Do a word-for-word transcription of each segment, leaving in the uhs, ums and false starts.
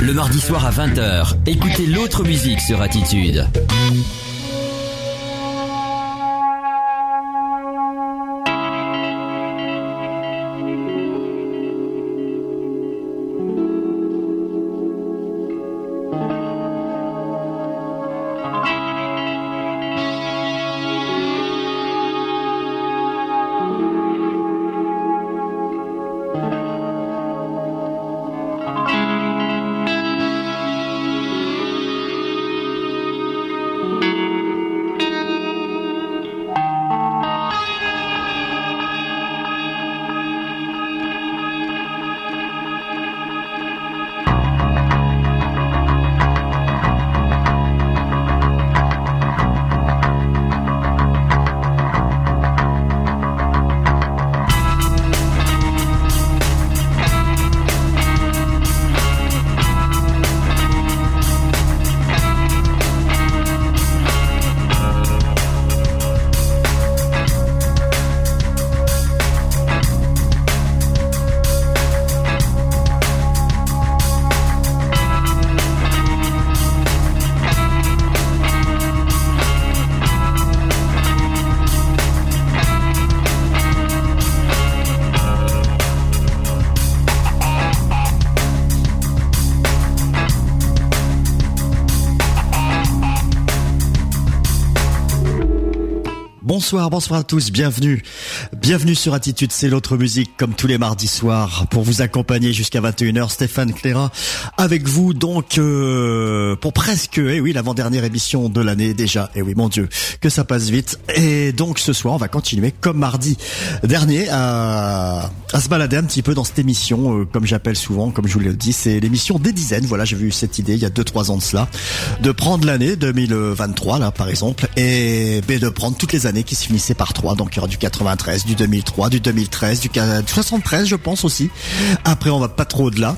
Le mardi soir à vingt heures, écoutez l'autre musique sur Attitude. Bonsoir, bonsoir à tous, bienvenue. Bienvenue sur Attitude, c'est l'autre musique, comme tous les mardis soirs, pour vous accompagner jusqu'à vingt et une heures. Stéphane Cléra avec vous, donc, euh, pour presque, eh oui, l'avant-dernière émission de l'année déjà. Eh oui, mon Dieu, que ça passe vite. Et donc, ce soir, on va continuer, comme mardi dernier, à, à se balader un petit peu dans cette émission, euh, comme j'appelle souvent, comme je vous l'ai dit, c'est l'émission des dizaines. Voilà, j'ai eu cette idée il y a deux trois ans de cela, de prendre l'année deux mille vingt-trois, là, par exemple, et ben, de prendre toutes les années qui se finissaient par trois. Donc, il y aura du quatre-vingt-treize, du deux mille trois, du deux mille treize, du soixante-treize, je pense aussi. Après, on va pas trop au-delà.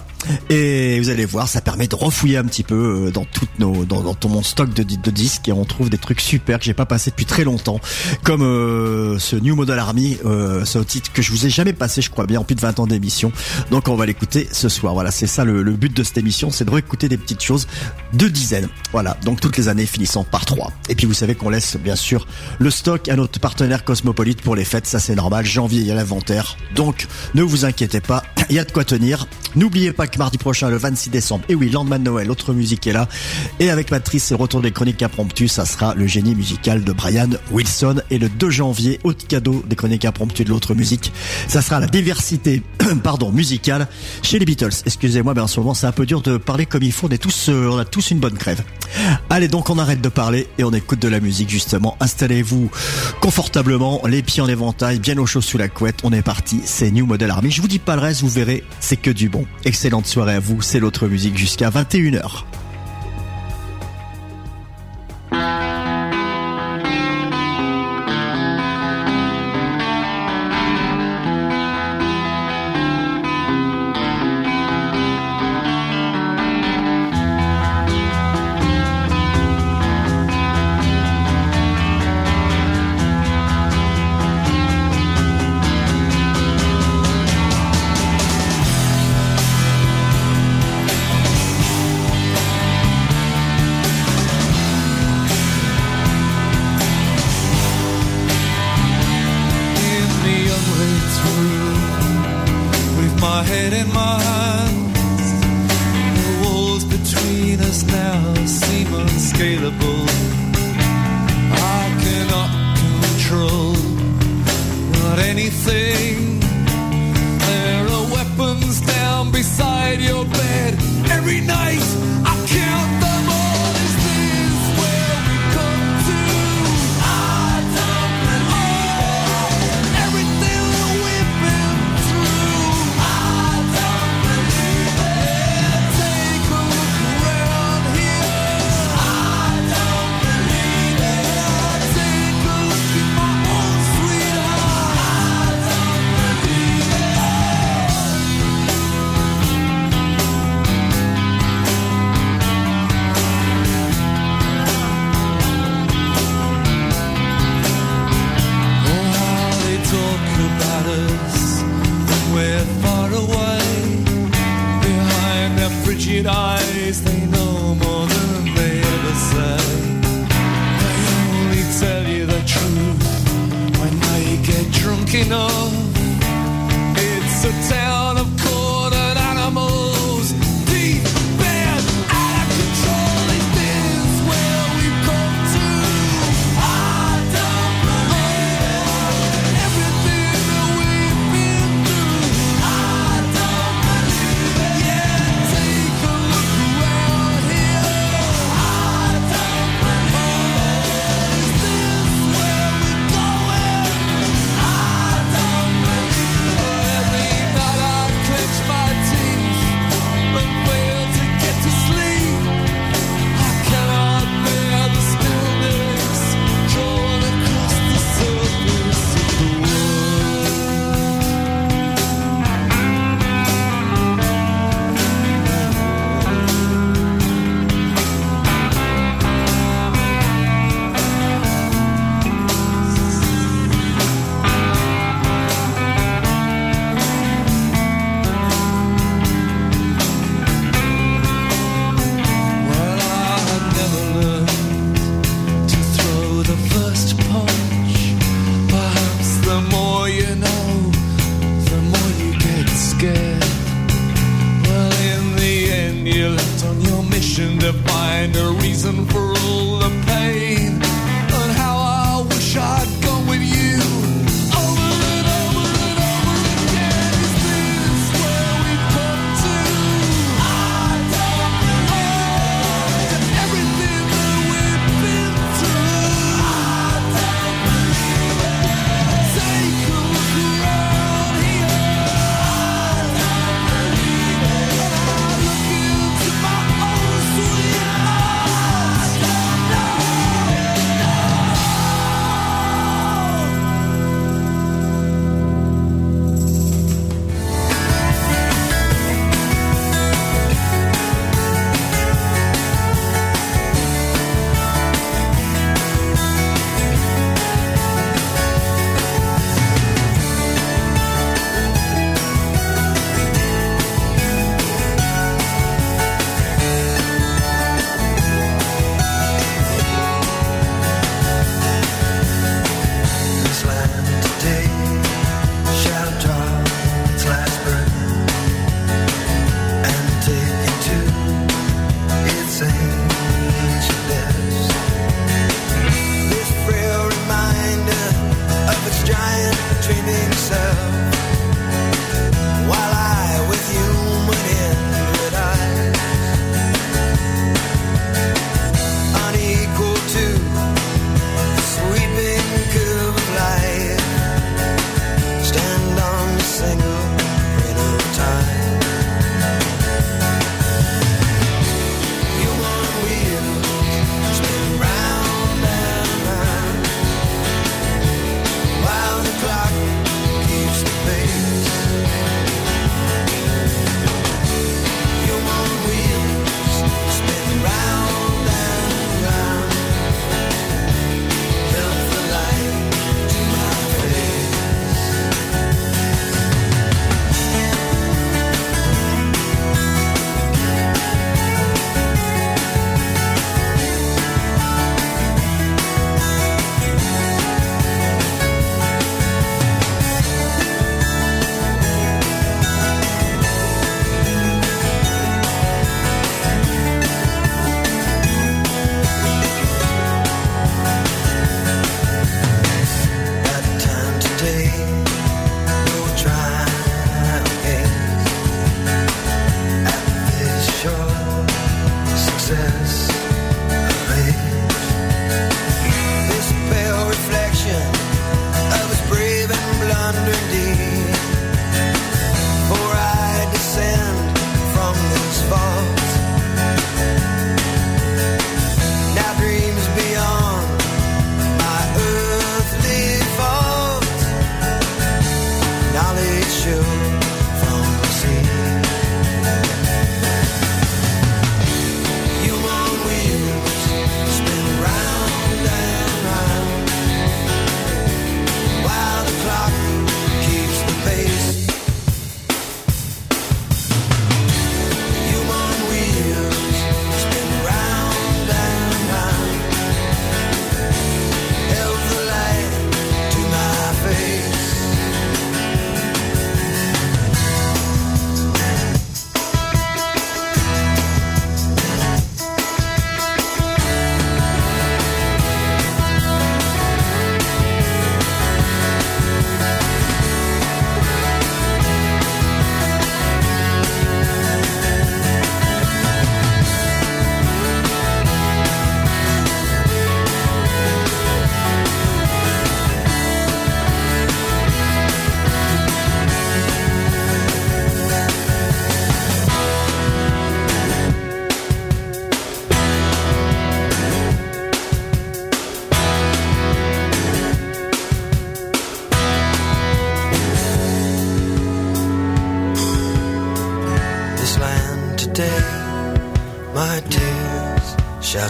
Et vous allez voir, ça permet de refouiller un petit peu dans toutes nos, dans, dans tout mon stock de, de disques, et on trouve des trucs super que j'ai pas passé depuis très longtemps, comme euh, ce New Model Army, euh, ce titre que je vous ai jamais passé, je crois bien, en plus de vingt ans d'émission. Donc on va l'écouter ce soir. Voilà, c'est ça le, le but de cette émission, c'est de réécouter des petites choses de dizaines. Voilà, donc toutes les années finissant par trois. Et puis vous savez qu'on laisse bien sûr le stock à notre partenaire Cosmopolite pour les fêtes, ça c'est normal. Janvier, il y a l'inventaire, donc ne vous inquiétez pas, il y a de quoi tenir. N'oubliez pas que mardi prochain, le vingt-six décembre, et oui, lendemain de Noël, l'autre musique est là. Et avec Patrice, c'est le retour des chroniques impromptues, ça sera le génie musical de Brian Wilson. Et le deux janvier, autre cadeau des chroniques impromptues de l'autre musique, ça sera la diversité, pardon, musicale chez les Beatles. Excusez-moi, mais en ce moment, c'est un peu dur de parler comme il faut. On est tous, euh, on a tous une bonne crève. Allez, donc, on arrête de parler et on écoute de la musique, justement. Installez-vous confortablement, les pieds en éventail, bien au chaud sous la couette. On est parti, c'est New Model Army. Je vous dis pas le reste, vous verrez, c'est que du bon. Excellente soirée à vous, c'est l'autre musique jusqu'à vingt et une heures.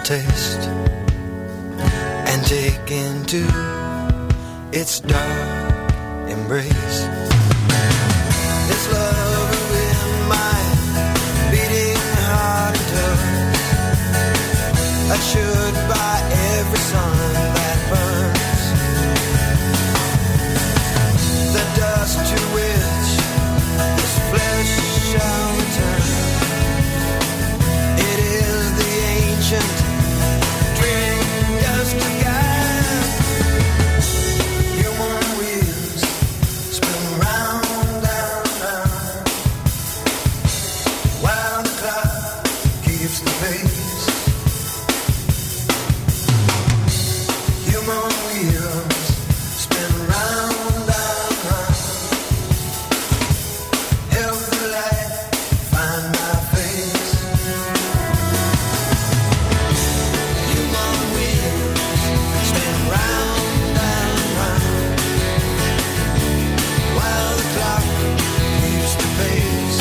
taste and take into its dark embrace. This love in my beating heart and touch, I should buy every sun that burns. The dust to which this flesh shall return. It is the ancient dream dust of God. Human wheels spin round and round, while the clock keeps the pace. Human wheels spin round and round. Help the light find my face. Human wheels spin round and round, while the clock keeps the pace.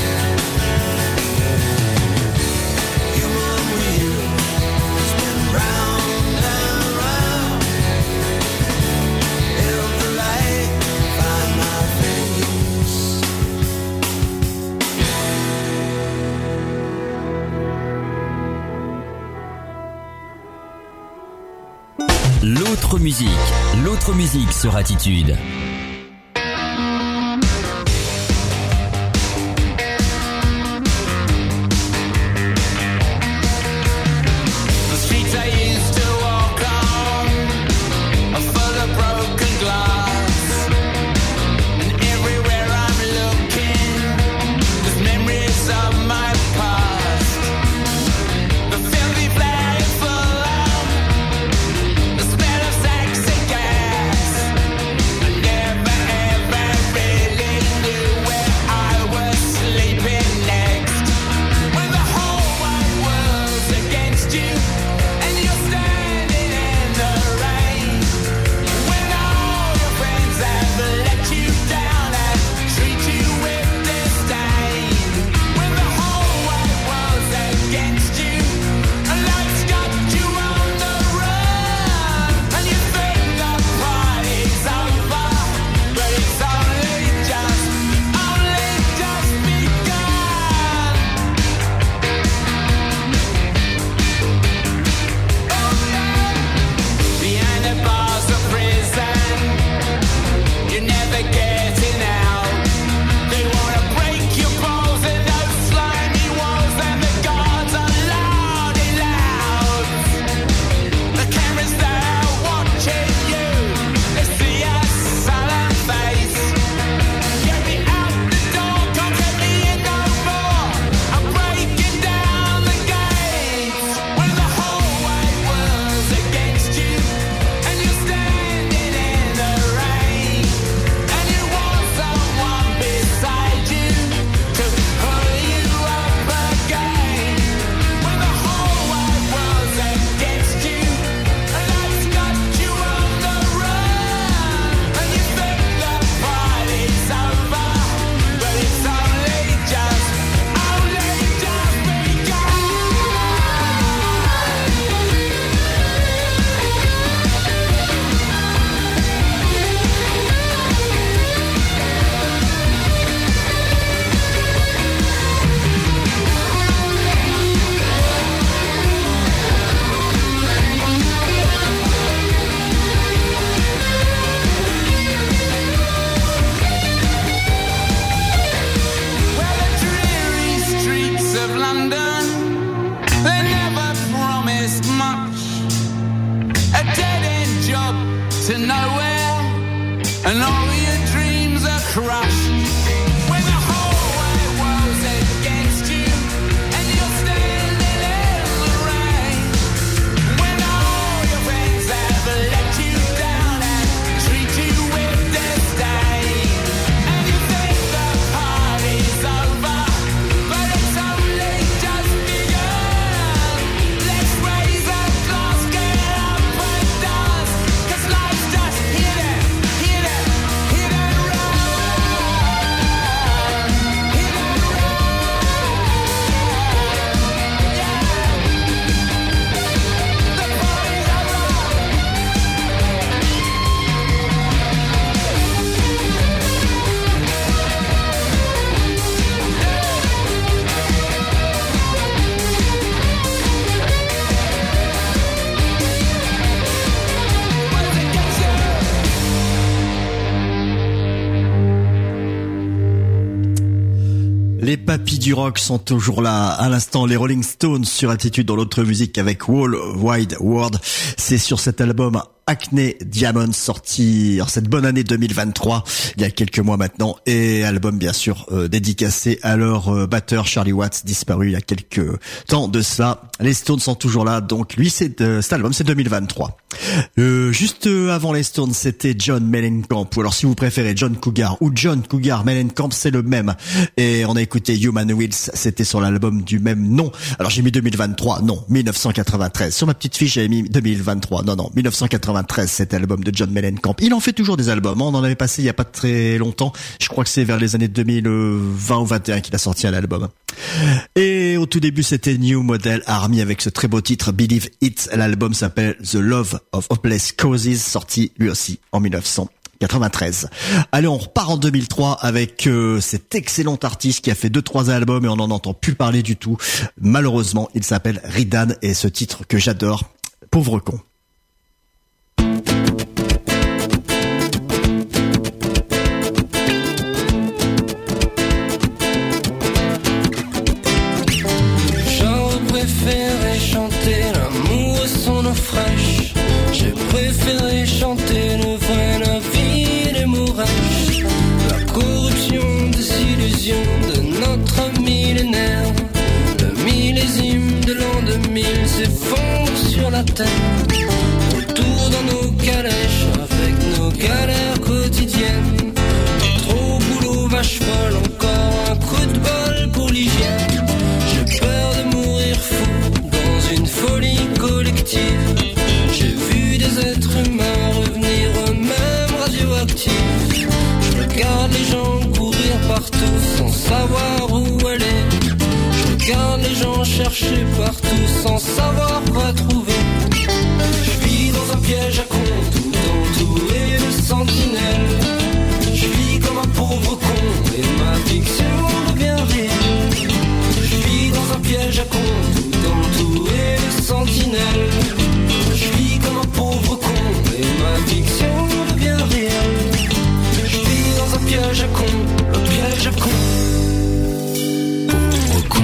Human wheels spin round and round. Help the light find my face. L'autre musique, l'autre musique sur Attitude. The streets I used to walk on are full of broken glass, and everywhere I'm looking, there's memories of my past. The filthy flag full of the smell of sex and gas. I never ever really knew where I was sleeping next. When the whole wide world's against you and you're standing in the rain. When all your friends have let you down and treat you with disdain. When the whole wide world's against you and life's got you on the run. And you think the party's over, but it's only just, only just begun. Behind the bars of prison, you're never getting out. They wanna break your balls in those slimy walls, and the guards are loud and loud. The cameras there watching you, they see a sullen face. Get me out the door, can't get me in no more. I'm breaking down the gates. When the whole wide world's against you and you're standing in the rain, and you want someone beside you to pull you up again. When the whole wide world's against you and life's got you on the run, and you think the party's over, but it's only just, only just begun. Well, the dreary streets of London, they never promised much. A dead-end job to nowhere, and all your dreams are crushed. When the whole wide world's against you and you're standing in the rain. When all your friends have let you down and treat you with disdain. And you think the party's over, but it's only just begun. Let's raise a glass, get up and dance, 'cause life's just hit it, hit it, Les papis du rock sont toujours là. À l'instant, les Rolling Stones sur Attitude dans l'autre musique avec Wall Wide World. C'est sur cet album Acne Diamonds, sorti en cette bonne année deux mille vingt-trois, il y a quelques mois maintenant, et album bien sûr euh, dédicacé à leur euh, batteur Charlie Watts, disparu il y a quelques temps de cela. Les Stones sont toujours là, donc lui c'est euh, cet album c'est deux mille vingt-trois. Euh, juste avant les Stones, c'était John Mellencamp, ou alors si vous préférez John Cougar ou John Cougar Mellencamp, c'est le même. Et on a écouté Human Wheels, c'était sur l'album du même nom. Alors j'ai mis deux mille vingt-trois, non, dix-neuf cent quatre-vingt-treize. Sur ma petite fiche j'avais mis deux mille vingt-trois, non non, dix-neuf cent quatre-vingt-treize, cet album de John Mellencamp. Il en fait toujours des albums, on en avait passé il y a pas très longtemps. Je crois que c'est vers les années deux mille vingt ou vingt et un qu'il a sorti un album. Et au tout début c'était New Model Army avec ce très beau titre Believe It. L'album s'appelle The Love of Hopeless Causes, sorti lui aussi en dix-neuf cent quatre-vingt-treize. Allez, on repart en deux mille trois avec euh, cet excellent artiste qui a fait deux trois albums et on n'en entend plus parler du tout. Malheureusement, il s'appelle Ridan et ce titre que j'adore, Pauvre con. J'aurais préféré chanter l'amour et son eau fraîche. J'ai préféré chanter le vrai, la vie, les mots rêches. La corruption des illusions de notre millénaire. Le millésime de l'an deux mille s'effondre sur la terre. Autour dans nos calèches avec nos galères quotidiennes. Trop boulot, vache folle, encore un coup de bol pour l'hygiène. J'ai peur de mourir fou dans une folie collective. J'ai vu des êtres humains revenir eux-mêmes radioactifs. Je regarde les gens courir partout sans savoir où aller. Je regarde les gens chercher partout sans savoir quoi trouver. Je vis dans un piège à con, tout entouré de sentinelles. Je vis comme un pauvre con et ma fiction devient réelle. Je vis dans un piège à con, tout entouré de sentinelles. Je vis comme un pauvre con et ma fiction devient réelle. Je vis dans un piège à con, un piège à con. Pauvre con.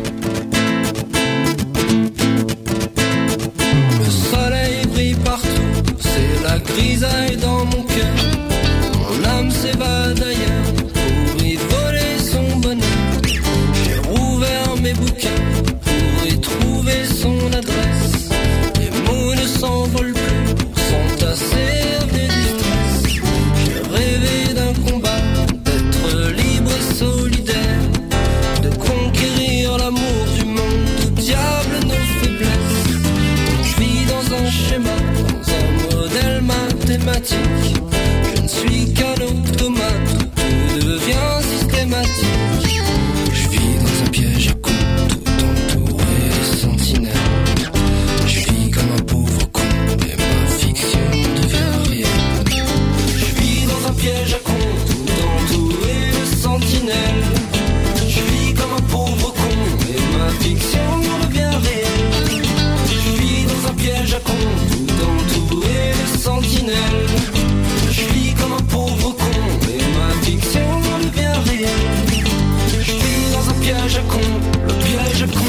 Le soleil brille partout, c'est la grisaille dans mon cœur. Mon âme s'évade ailleurs pour y voler son bonheur. J'ai rouvert mes bouquins pour y trouver son adresse. Les mots ne s'envolent plus pour s'entasser des distress. J'ai rêvé d'un combat, d'être libre et solidaire, de conquérir l'amour du monde, du diable nos faiblesses. On vit dans un schéma, dans un modèle mathématique. Je ne suis qu'un automate, tout devient systématique. Je vis dans un piège à con, tout entouré de sentinelles. Je vis comme un pauvre con, et ma fiction devient réelle. Je vis dans un piège à con, tout entouré de sentinelles. Je vis comme un pauvre con, et ma fiction devient réelle. Je vis dans un piège à con, tout entouré de sentinelles. Je vis comme un pauvre con, et ma fiction devient réelle. Je vis dans un piège à con, le piège à con.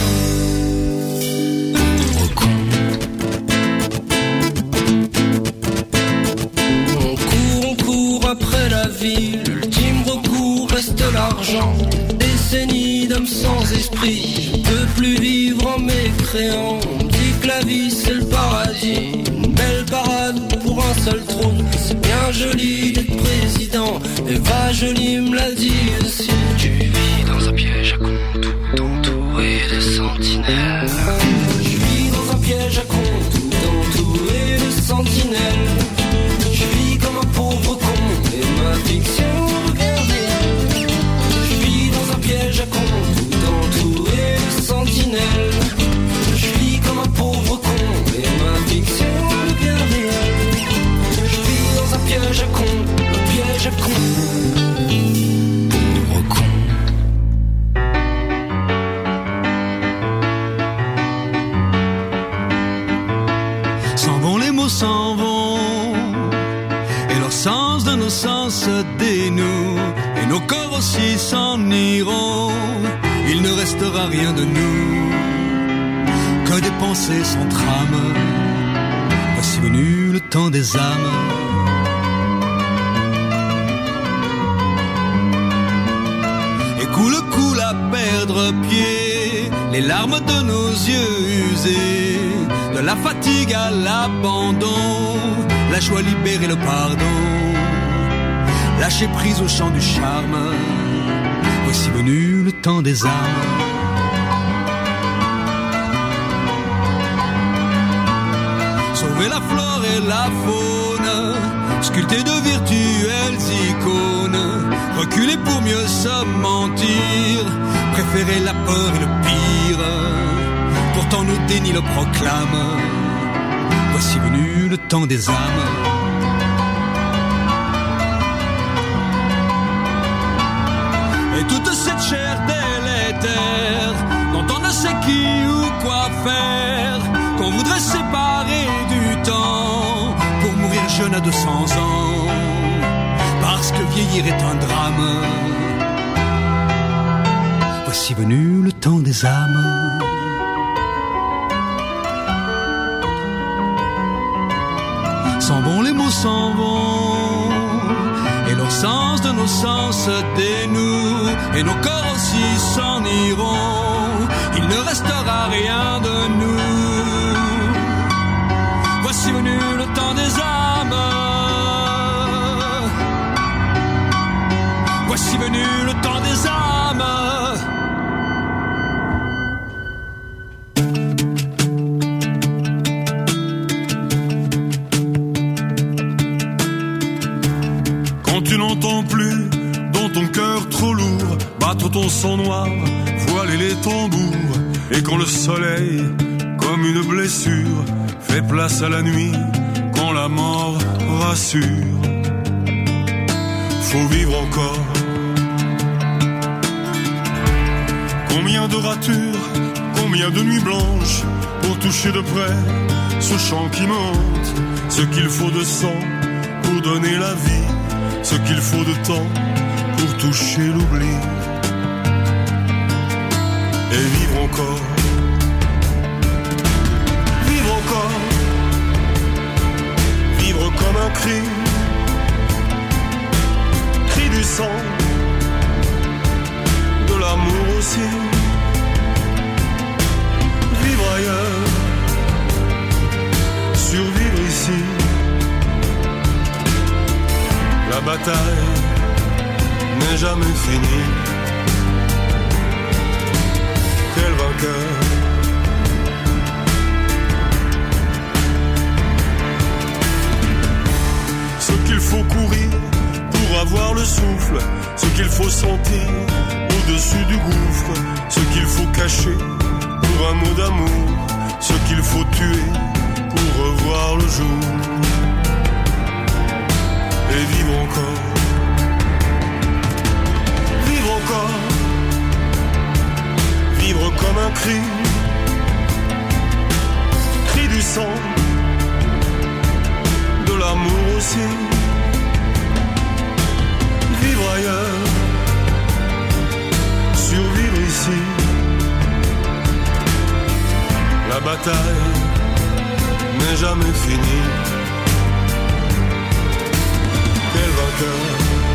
Pauvre con. On court, on court après la vie, l'ultime recours reste l'argent. Décennies d'hommes sans esprit, je peux plus vivre en mécréant. On me dit que la vie c'est le paradis, une belle parade pour un seul trône. C'est bien joli d'être président, Eva Jolie me l'a dit aussi. Tu vis dans un piège à con, tout entouré de sentinelles. Je vis dans un piège à con, tout entouré de sentinelles. Je vis comme un pauvre con, et ma fiction devient réelle. Je vis dans un piège à con, tout entouré de sentinelles. Je vis comme un pauvre con, et ma fiction devient réelle. Je vis dans un piège à con, le piège à con. Pauvre con. S'en vont les mots, s'en vont, et leur sens de nos sens se dénoue et nos corps aussi s'en iront. Il ne restera rien de nous que des pensées sans trame. Voici venu le temps des âmes. Et coule, coule à perdre pied, les larmes de nos yeux usés, de la fatigue à l'abandon, la joie libérée, le pardon, lâcher prise au chant du charme. Voici venu le temps des âmes. Sauver la flore et la faune, sculpter de virtuelles icônes, reculer pour mieux se mentir, préférer la peur et le pire, pourtant nos dénis le proclament. Voici venu le temps des âmes. Et toute cette chair délétère, dont on ne sait qui ou quoi faire, qu'on voudrait séparer du temps, pour mourir jeune à deux cents ans, parce que vieillir est un drame. Voici venu le temps des âmes. S'en vont, les mots s'en vont, et leur sens de nos sens se dénoue, et nos corps aussi s'en iront. Il ne restera rien de nous. Voici venu le temps des âmes. Voici venu le temps des âmes. Tu n'entends plus dans ton cœur trop lourd battre ton sang noir, voiler les tambours, et quand le soleil, comme une blessure, fait place à la nuit, quand la mort rassure, faut vivre encore. Combien de ratures, combien de nuits blanches, pour toucher de près ce chant qui monte, ce qu'il faut de sang pour donner la vie, ce qu'il faut de temps pour toucher l'oubli et vivre encore, vivre encore, vivre comme un cri, cri du sang, de l'amour aussi, vivre ailleurs, survivre ici. La bataille n'est jamais finie. Quel vainqueur. Ce qu'il faut courir pour avoir le souffle, ce qu'il faut sentir au-dessus du gouffre, ce qu'il faut cacher pour un mot d'amour, ce qu'il faut tuer pour revoir le jour. Et vivre encore, vivre encore, vivre comme un cri, cri du sang, de l'amour aussi, vivre ailleurs, survivre ici. La bataille n'est jamais finie. Quel vainqueur.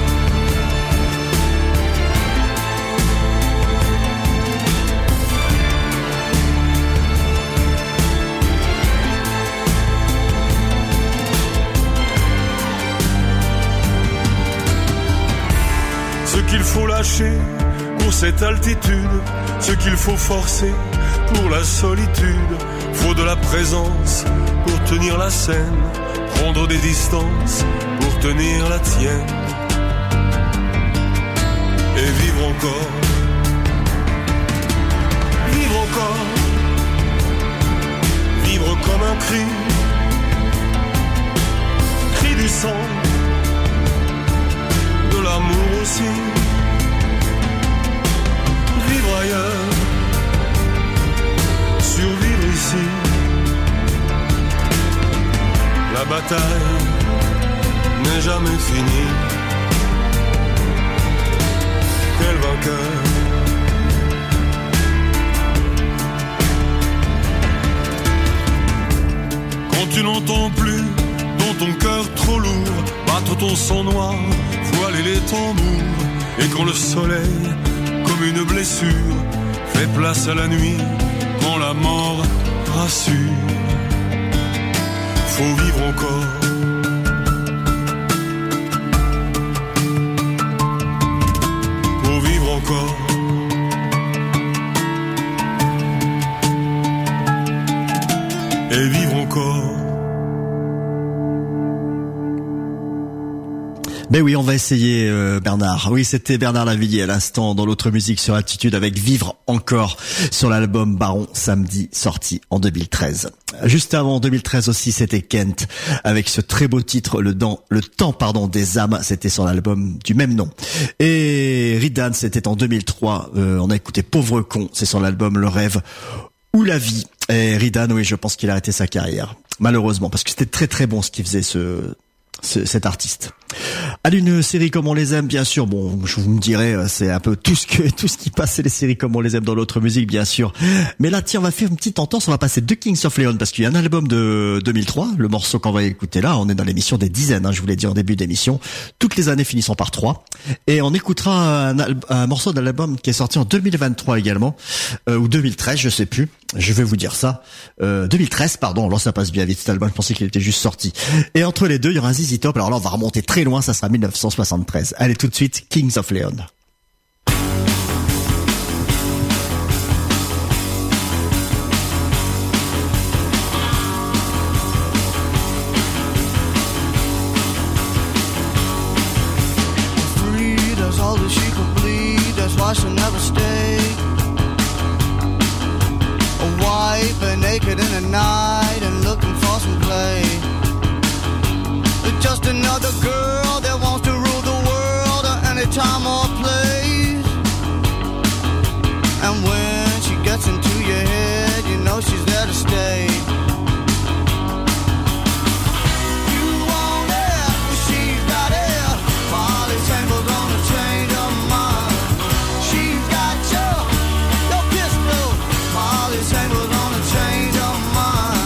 Ce qu'il faut lâcher pour cette altitude, ce qu'il faut forcer pour la solitude, faut de la présence pour tenir la scène, prendre des distances pour tenir la tienne et vivre encore, vivre encore, vivre comme un cri, cri du sang, de l'amour aussi, vivre ailleurs, survivre ici. La bataille n'est jamais fini. Quel vainqueur. Quand tu n'entends plus dans ton cœur trop lourd battre ton sang noir, voiler les tambours, et quand le soleil, comme une blessure, fait place à la nuit, quand la mort rassure, faut vivre encore. Faut vivre encore. Et vivre encore. Ben oui, on va essayer, euh, Bernard. Oui, c'était Bernard Lavilliers à l'instant dans l'autre musique sur Attitude avec Vivre encore sur l'album Baron Samedi sorti en deux mille treize. Juste avant deux mille treize aussi, c'était Kent avec ce très beau titre Le, Dent, le temps pardon des âmes, c'était sur l'album du même nom. Et Ridan, c'était en deux mille trois, euh, on a écouté Pauvre con, c'est sur l'album Le Rêve ou la vie. Et Ridan, oui, je pense qu'il a arrêté sa carrière, malheureusement, parce que c'était très très bon ce qu'il faisait ce, ce cet artiste. Allez, une série comme on les aime, bien sûr. Bon, je vous me dirais, c'est un peu tout ce que tout ce qui passe, c'est les séries comme on les aime dans l'autre musique, bien sûr. Mais là, tiens, on va faire une petite entente. On va passer de Kings of Leon parce qu'il y a un album de deux mille trois. Le morceau qu'on va écouter là, on est dans l'émission des dizaines. Hein, je vous l'ai dit en début d'émission. Toutes les années finissant par trois. Et on écoutera un, un morceau d'un album qui est sorti en deux mille vingt-trois également, euh, ou deux mille treize, je sais plus. Je vais vous dire ça. Euh, deux mille treize, pardon. Alors ça passe bien vite cet album. Je pensais qu'il était juste sorti. Et entre les deux, il y aura un Z Z Top. Alors là, on va remonter très loin. Ça sera mille neuf cent soixante-treize. Allez, tout de suite, Kings of Leon. Free, does all that she could bleed. That's why she'll never stay. A wife, but naked in the night and looking for some play. Just another girl that wants to rule the world at any time or place. And when she gets into your head, you know she's there to stay. You want it, she's got it. Molly Sangle's gonna change her mind. She's got your, your pistol. Molly Sangle's gonna change her mind.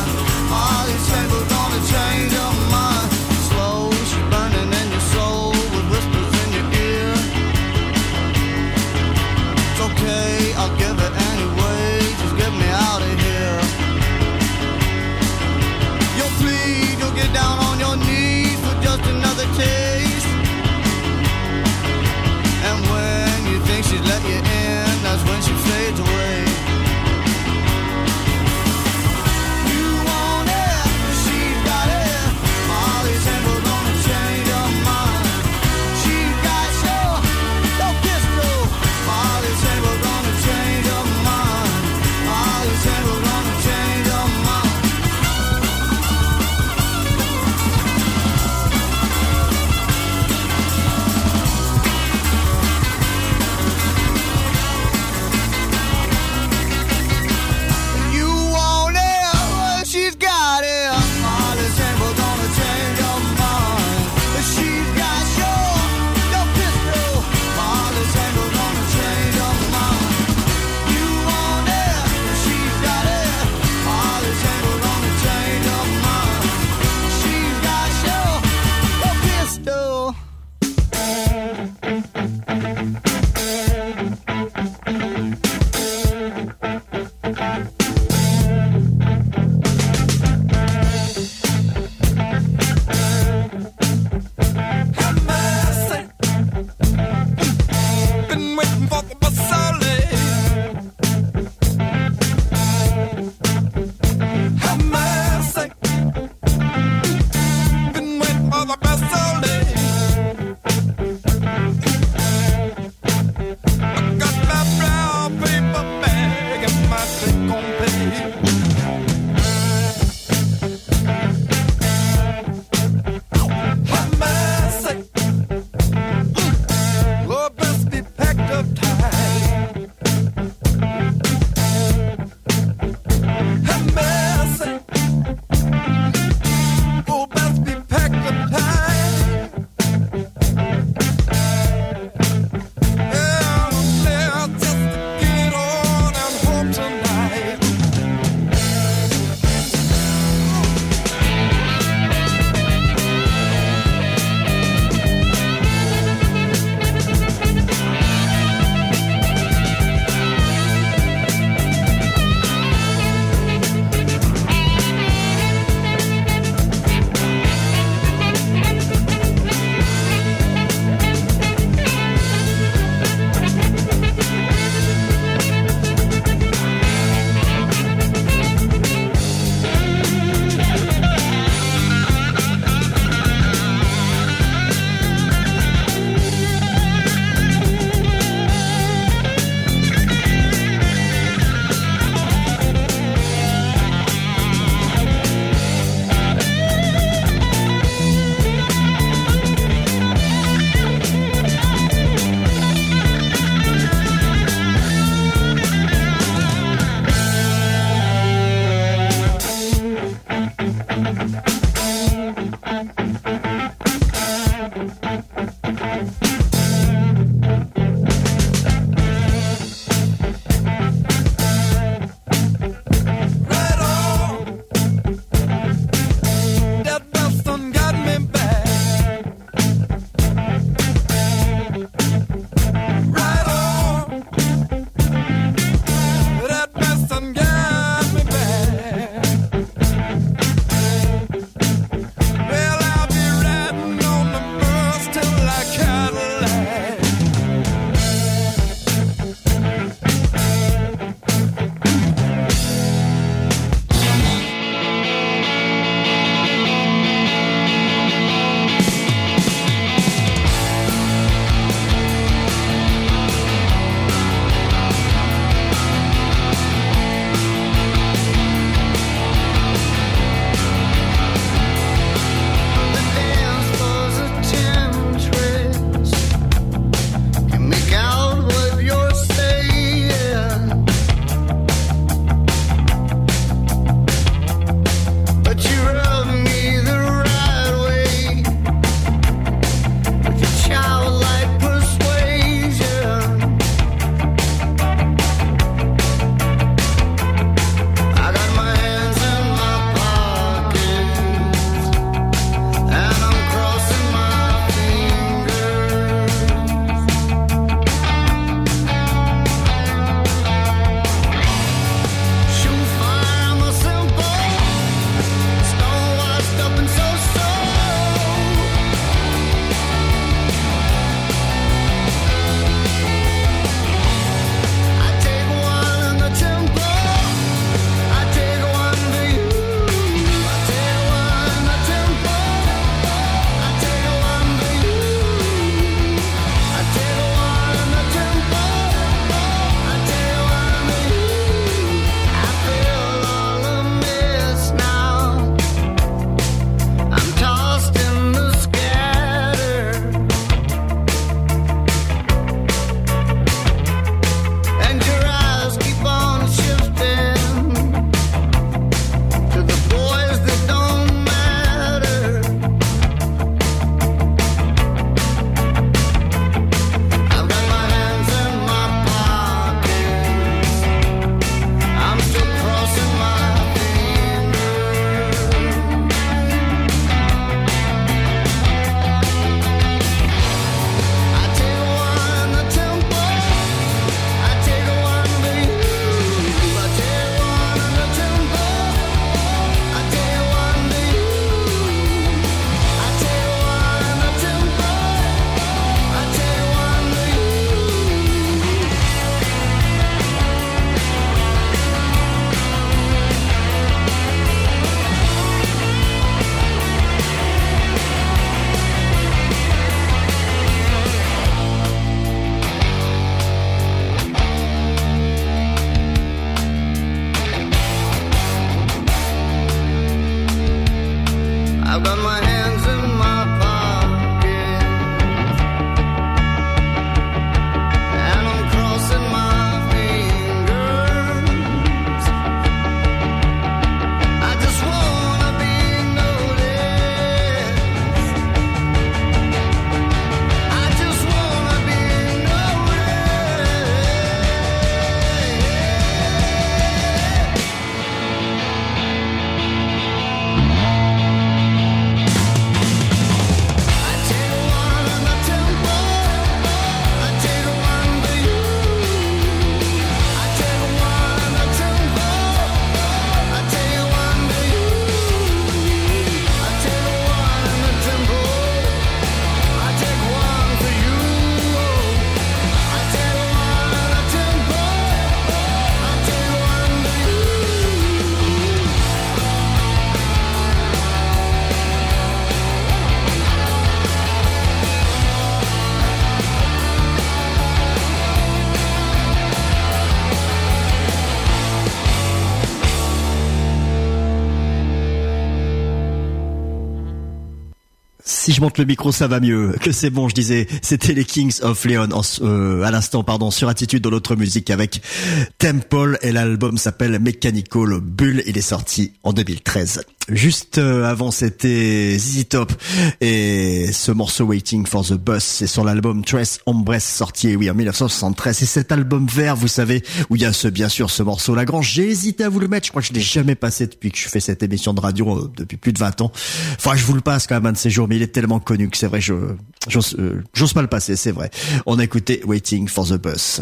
Si je monte le micro, ça va mieux. Que c'est bon, je disais. C'était les Kings of Leon en, euh, à l'instant, pardon, sur Attitude dans l'autre musique avec Temple et l'album s'appelle Mechanical Bull. Il est sorti en deux mille treize. Juste euh, avant, c'était Z Z Top et ce morceau Waiting for the Bus, c'est sur l'album Tres Hombres sorti, oui, en dix-neuf cent soixante-treize. C'est cet album vert, vous savez, où il y a ce, bien sûr, ce morceau Lagrange. J'ai hésité à vous le mettre. Je crois que je l'ai jamais passé depuis que je fais cette émission de radio euh, depuis plus de vingt ans. Enfin, je vous le passe quand même un de ces jours, mais il est tellement connu que c'est vrai, je j'ose, euh, j'ose pas le passer, c'est vrai. On a écouté Waiting for the Bus.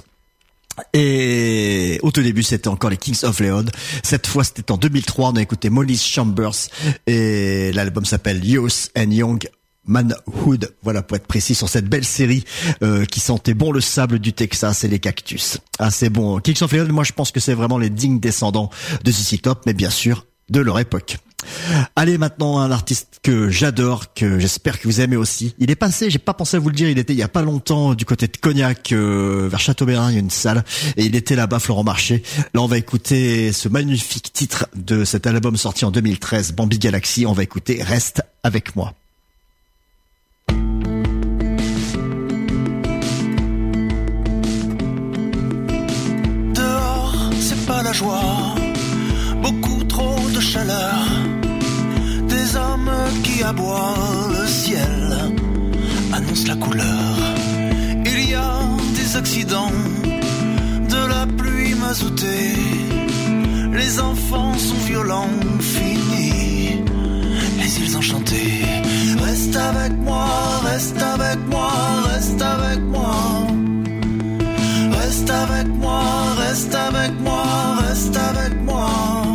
Et au tout début, c'était encore les Kings of Leon. Cette fois, c'était en deux mille trois. On a écouté Molly Chambers et l'album s'appelle Youth and Young Manhood. Voilà, pour être précis, sur cette belle série euh, qui sentait bon le sable du Texas et les cactus. Ah, c'est bon. Kings of Leon, moi, je pense que c'est vraiment les dignes descendants de Z Z Top, mais bien sûr, de leur époque. Allez, maintenant, un artiste que j'adore, que j'espère que vous aimez aussi. Il est passé, j'ai pas pensé à vous le dire, il était il y a pas longtemps du côté de Cognac, euh, vers Châteaubérin, il y a une salle, et il était là-bas, Florent Marché. Là, on va écouter ce magnifique titre de cet album sorti en deux mille treize, Bambi Galaxy. On va écouter Reste avec moi. Dehors, c'est pas la joie, beaucoup trop de chaleur, des hommes qui aboient, le ciel annonce la couleur. Il y a des accidents, de la pluie mazoutée, les enfants sont violents, finis les îles enchantées. Reste avec moi, reste avec moi, reste avec moi. Reste avec moi, reste avec moi, reste avec moi.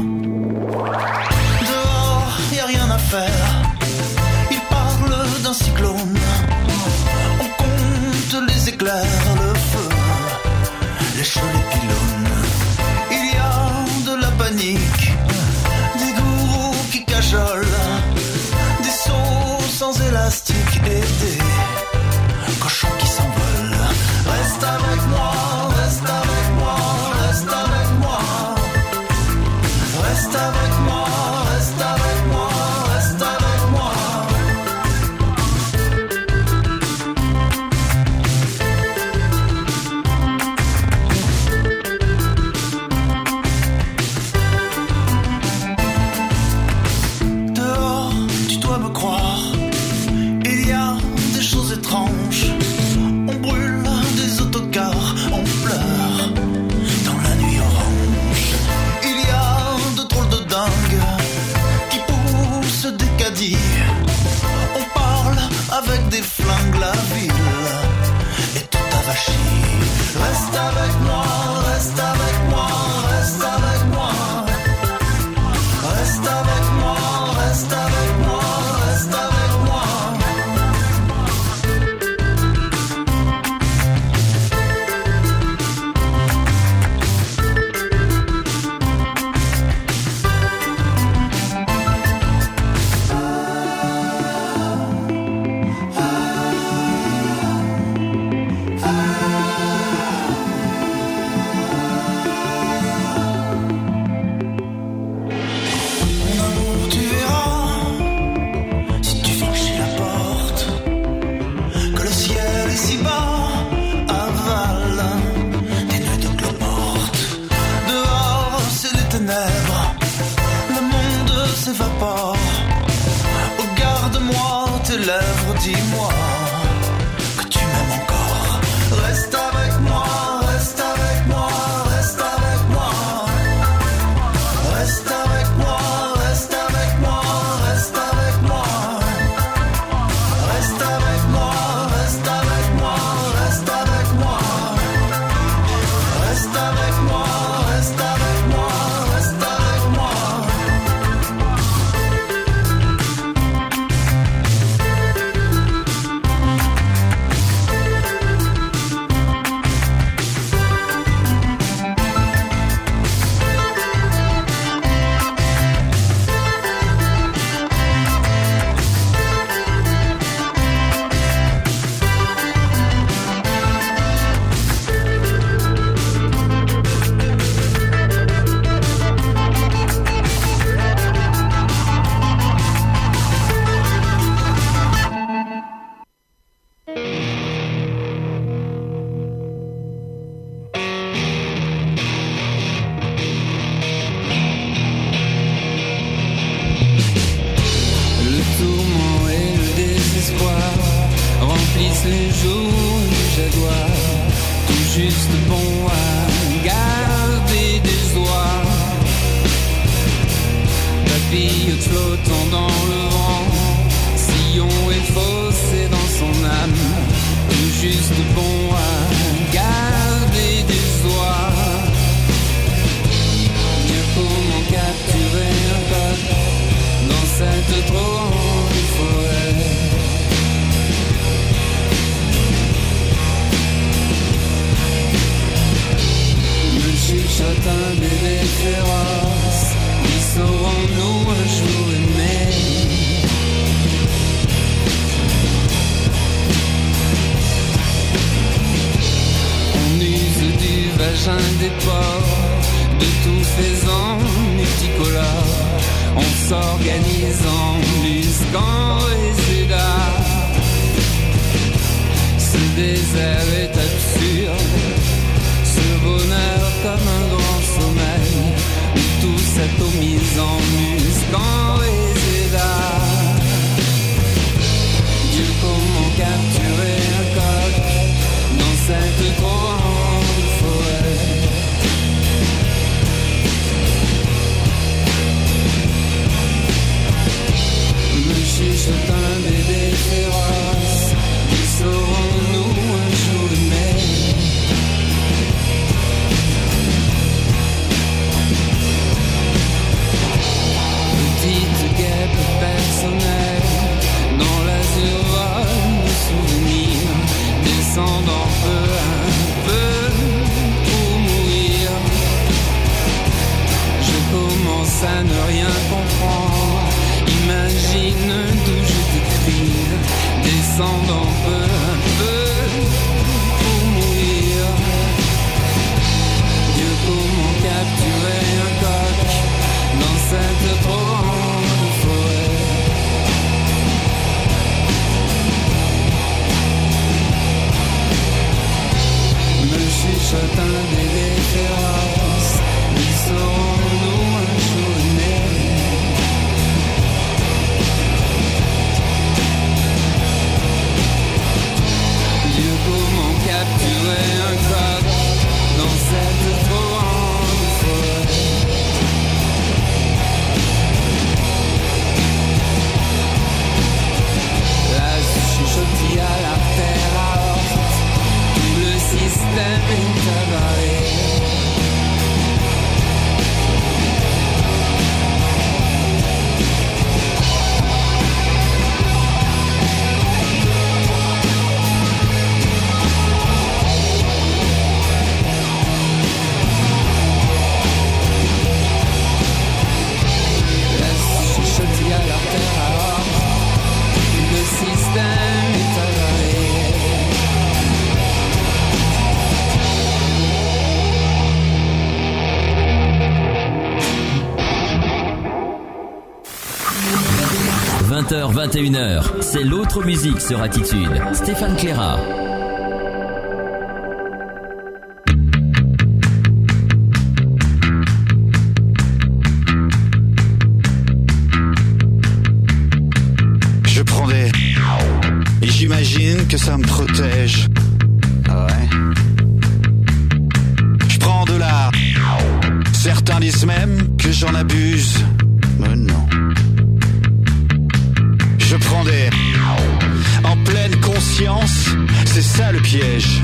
Dehors, y a rien à faire. Il parle d'un cyclone. On compte les éclairs, le feu, les cheveux, les pylônes. Il y a de la panique, des gourous qui cajolent, des sauts sans élastique et des cochons qui s'envolent. Reste avec moi, reste avec moi, reste avec moi. Reste avec moi, reste avec moi, reste avec moi. Dehors, tu dois me croire, il y a des choses étranges. On brûle des autocars, on pleure dans la nuit orange. Il y a de drôles de dingues qui poussent des caddies. On parle avec des flingues, la ville est tout avachie. Reste avec moi, reste avec moi, reste avec moi. Reste avec moi, reste avec moi, reste avec moi. Mon amour, tu verras, si tu franchis la porte, que le ciel est si bas, avale des nœuds de cloporte. Dehors, c'est les ténèbres, le monde s'évapore. Oh, garde-moi tes lèvres, dis-moi que tu m'aimes encore. Reste avec moi, reste avec moi, reste avec moi. Reste avec moi, reste avec moi, reste avec moi. Reste avec moi, reste avec moi, reste avec moi. Reste avec moi, reste avec moi, reste avec moi. ces jours où je dois tout juste bon à garder des oies. Papillote flottant dans le vent, sillon et fossé dans son âme, tout juste bon à garder des oies. Mieux comment capturer un coq dans cette trop grande forêt. Me chuchote un bébé féroce, ils sauront-nous un jour aimer. On use du vagin des porcs, de tout faisant multicolore. On s'organise en luscan et cédar. Ce désert est absurde, ce bonheur comme un grand sommeil, où tout s'atomise en muscan et cédar. Dieu, comment capturer un coq dans cette grande forêt. Me chuchote un bébé féroce, ils sauront-nous un jour aimer. Petite guêpe personnelle, dans l'azur vol de souvenirs, descendant peu à peu pour mourir. Je commence à ne rien comprendre, imagine d'où je t'écrive, descendant peu à peu pour mourir. Dieu, comment capturer un coq dans cette trop grande forêt. Me chuchote un bébé féroce, ils sauront-nous un jour aimer. Dieu, comment capturer un coq dans cette trop grande forêt. La chuchotis à l'artère aorte, tout le système est avalé. La chuchotis à l'artère aorte, tout le système est avalé. vingt heures vingt et une heures, c'est l'autre musique sur Attitude. Stéphane Claira. Je prends des... et j'imagine que ça me protège. Ah ouais. Je prends de l'art. Certains disent même que j'en abuse. Mais non. Je prends des... en pleine conscience, c'est ça le piège.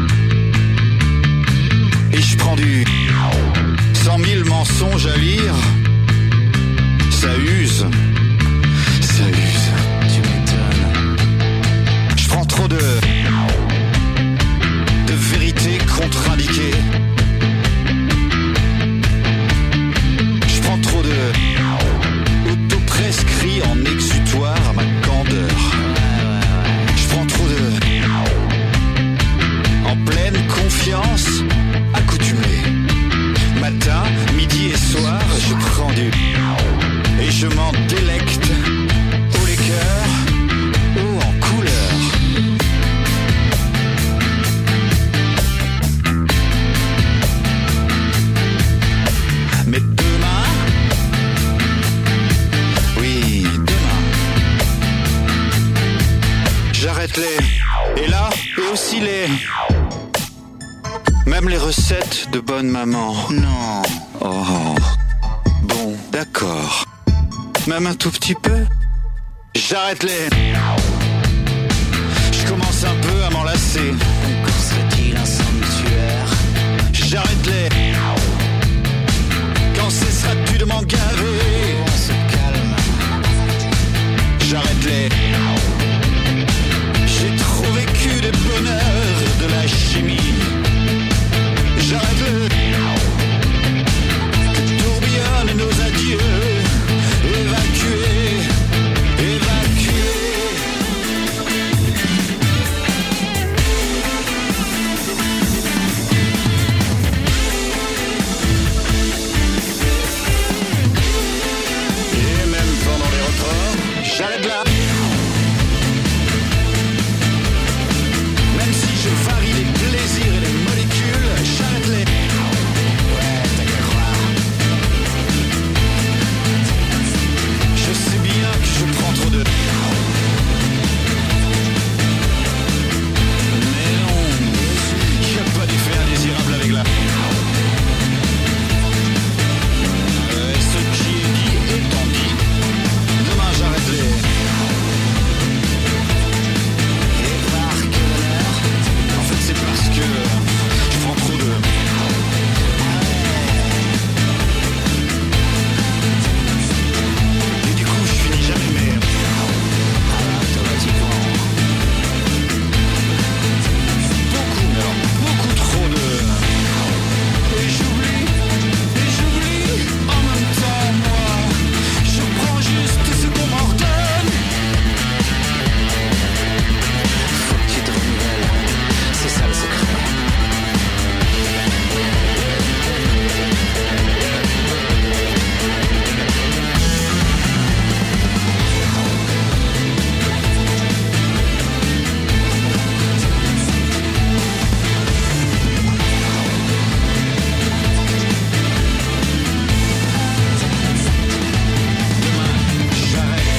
Et je prends du... cent mille mensonges à lire. Ça use. Ça use. Tu m'étonnes. Je prends trop de... de vérités contre-indiquées. Je prends trop de... autoprescrit en exutoire à ma candeur. Je prends trop de... en pleine confiance, accoutumé. Matin, midi et soir, je prends du... et je m'en délaisse. j'arrête-les. Et là, et aussi les... Même les recettes de bonne maman. Non. Oh. Bon, d'accord. Même un tout petit peu. J'arrête-les. Je commence un peu à m'enlacer. Encore serait-il un sanctuaire. J'arrête-les. Quand cesseras-tu de m'en gaver? On se calme. J'arrête-les. J'ai trop vécu des bonheurs de la chimie. J'arrête-le. Que tourbillonnent nos adieux. Évacués, évacués. Et même pendant les reports, j'arrête là. Même si je varie les plaisirs et les molécules, j'arrête-les. Ouais, t'as qu'à croire. Je sais bien que je prends trop de... Mais non, y a pas d'effet indésirable avec la... Euh, ce qui est dit étant dit, demain j'arrête-les. Et par quelle heure? En fait c'est parce que je prends trop de... Et du coup je finis jamais mais... Automatiquement. Beaucoup, mais alors beaucoup trop de... Et j'oublie, et j'oublie en même temps moi. Je prends juste ce qu'on m'ordonne. Faut que tu te renouvelles, c'est ça le secret. J'arrête.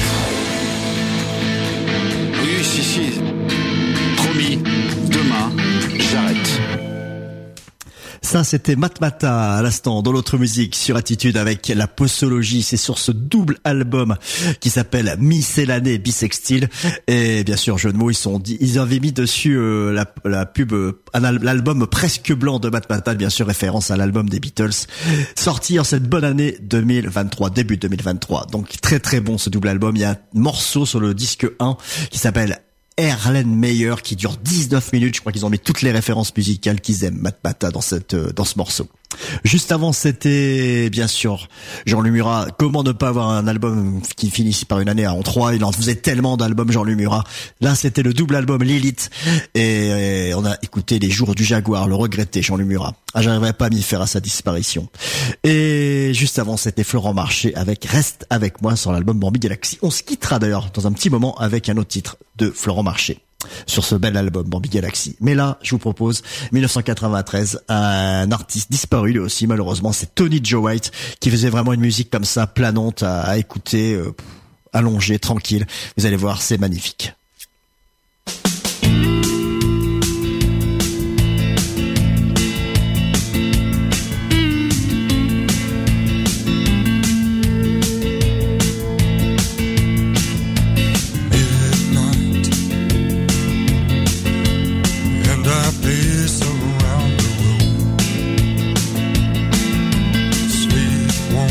Oui, si, si. Promis, demain, j'arrête. Ça, c'était Matmata à l'instant dans l'autre musique sur Attitude avec la posologie. C'est sur ce double album qui s'appelle Miscellanée Bisextile. Et bien sûr, jeu de mots, ils sont dit, ils avaient mis dessus euh, la, la pub, euh, un al- l'album presque blanc de Matmata, bien sûr référence à l'album des Beatles, sorti en cette bonne année deux mille vingt-trois, début deux mille vingt-trois. Donc très très bon ce double album. Il y a un morceau sur le disque un qui s'appelle Erlen Meyer qui dure dix-neuf minutes. Je crois qu'ils ont mis toutes les références musicales qu'ils aiment, Matmata, dans cette, euh, dans ce morceau. Juste avant, c'était, bien sûr, Jean-Luc Murat. Comment ne pas avoir un album qui finisse par une année en trois? Il en faisait tellement d'albums, Jean-Luc Murat. Là, c'était le double album Lilith. Et, et on a écouté Les Jours du Jaguar, le regretté Jean-Luc Murat. Ah, j'arriverai pas à m'y faire à sa disparition. Et juste avant, c'était Florent Marché avec Reste avec moi sur l'album Bambi Galaxy. On se quittera d'ailleurs dans un petit moment avec un autre titre de Florent Marché sur ce bel album Bambi Galaxy. Mais là, je vous propose dix-neuf cent quatre-vingt-treize, un artiste disparu lui aussi malheureusement, c'est Tony Joe White qui faisait vraiment une musique comme ça, planante à, à écouter, euh, allongée, tranquille. Vous allez voir, c'est magnifique.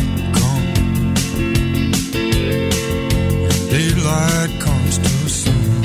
Daylight comes too soon.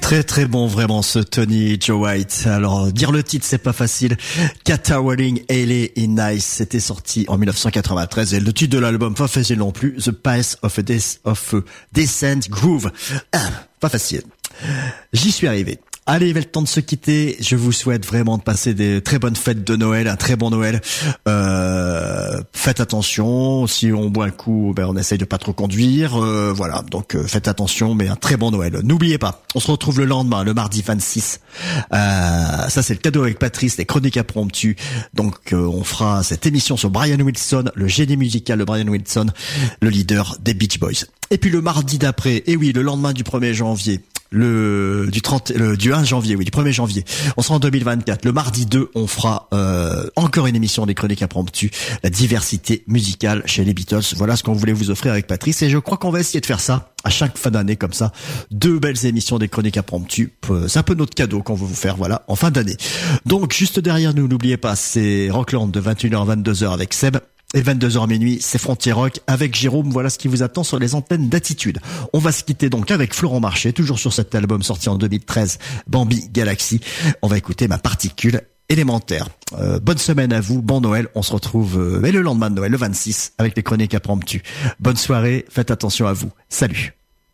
Très très bon vraiment ce Tony Joe White. Alors dire le titre c'est pas facile. Caterwauling Haley in Nice, c'était sorti en dix-neuf cent quatre-vingt-treize et le titre de l'album pas facile non plus. The Path of a, Des- of a Descent Groove. Ah, pas facile. J'y suis arrivé. Allez, il va le temps de se quitter. Je vous souhaite vraiment de passer des très bonnes fêtes de Noël, un très bon Noël. Euh, faites attention. Si on boit un coup, ben on essaye de pas trop conduire. Euh, voilà, donc euh, faites attention, mais un très bon Noël. N'oubliez pas, on se retrouve le lendemain, le mardi vingt-six. Euh, ça c'est le cadeau avec Patrice, les chroniques impromptues. Donc euh, on fera cette émission sur Brian Wilson, le génie musical de Brian Wilson, le leader des Beach Boys. Et puis le mardi d'après, et oui, le lendemain du premier janvier. Le du trente le, du un janvier, oui, du premier janvier. On sera en deux mille vingt-quatre. Le mardi deux, on fera euh, encore une émission des chroniques impromptues, la diversité musicale chez les Beatles. Voilà ce qu'on voulait vous offrir avec Patrice et je crois qu'on va essayer de faire ça à chaque fin d'année comme ça. Deux belles émissions des chroniques impromptues. C'est un peu notre cadeau qu'on veut vous faire, voilà, en fin d'année. Donc juste derrière nous, n'oubliez pas, c'est Rockland de vingt et une heures à vingt-deux heures avec Seb. Et vingt-deux heures minuit, c'est Frontier Rock avec Jérôme. Voilà ce qui vous attend sur les antennes d'Attitude. On va se quitter donc avec Florent Marché, toujours sur cet album sorti en deux mille treize, Bambi Galaxy. On va écouter Ma Particule élémentaire. Euh, bonne semaine à vous, bon Noël. On se retrouve euh, et le lendemain de Noël, le vingt-six, avec les chroniques impromptues. Bonne soirée, faites attention à vous. Salut.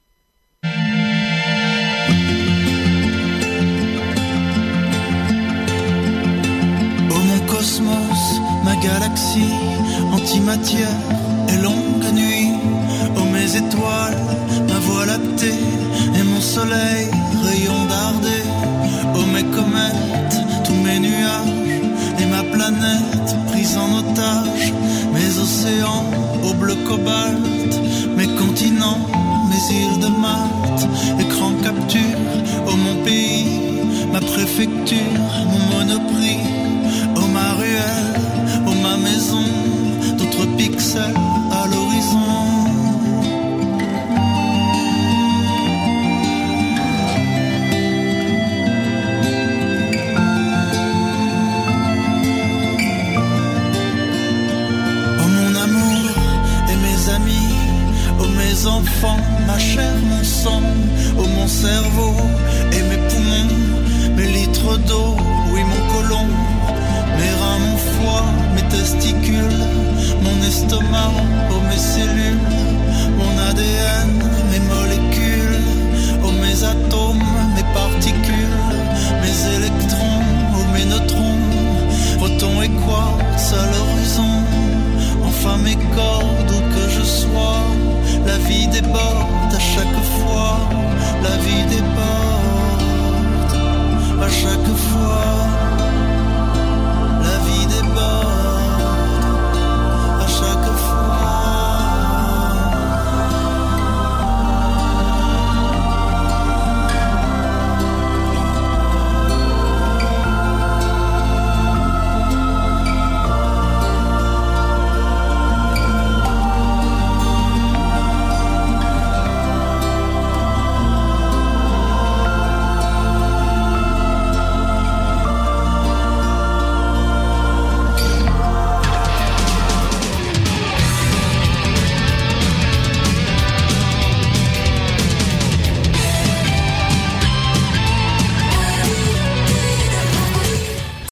Oh mon cosmos, ma galaxie, antimatière et longue nuit. Oh mes étoiles, ma voie lactée et mon soleil